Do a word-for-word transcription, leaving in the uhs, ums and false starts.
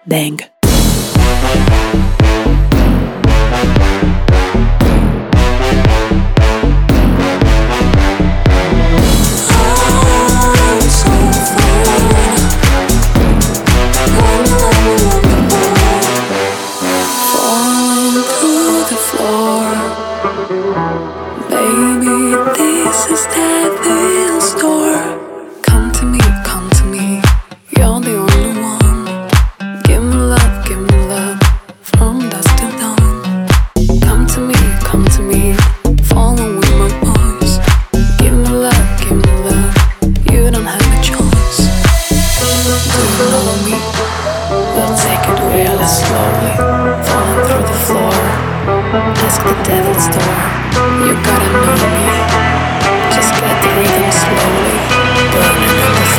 Dang. Baby, this is Devil's Store. Come to me, come to me, you're the only one. Give me love, give me love, from dusk till dawn. Come to me, come to me, follow with my voice. Give me love, give me love, you don't have a choice. Do you know me? We'll take it really slowly, falling through the floor. Ask the devil's door, you gotta know me.